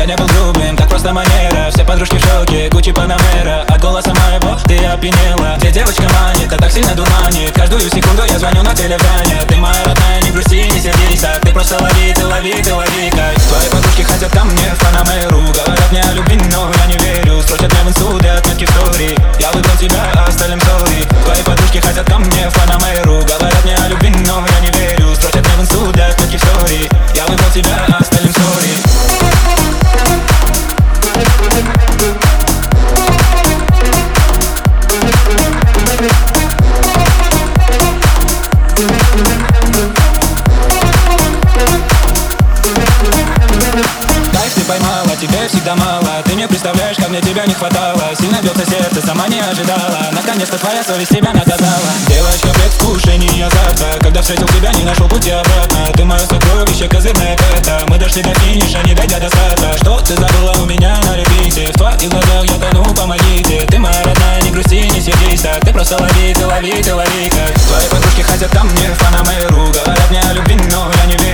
я не был грубым, так просто манера. Все подружки в шоке, Гуччи Панамера. От голоса моего ты опьянела. Где девочка манит, а так сильно дурманит. Каждую секунду я звоню на телефоне. Ты моя родная, не грусти, не сердись так. Ты просто лови, ты лови, ты лови кайф. Твои подружки хотят ко мне в Панамеру. Говорят мне о любви, но я не верю. Строчат мне в инсту для отметки в стори. Я выбрал тебя, а остальным сори. Твои подружки хотят ко мне в Панамеру. Говорят мне о любви, но я не верю. Строчат мне в инсту для отметки в стори. Я выбрал тебя, а остальным сори. Кайф ты поймала, тебе всегда мало. Ты не представляешь, как мне тебя не хватало. Сильно бьется сердце, сама не ожидала. Наконец-то твоя совесть тебя наказала. Девочка, предвкушение завтра. Когда встретил тебя, не нашел пути обратно. Ты мое сокровище, козырное это. Мы дошли до финиша, не дойдя до старта. Что ты забыла у меня на репите? В твоих глазах я тону, помогите. Ты моя родная, не грусти, не сердись так. Ты просто лови, ты лови, ты лови кайф. Твои подружки хотят ко мне в Панамеру. Говорят мне о любви, но я не верю.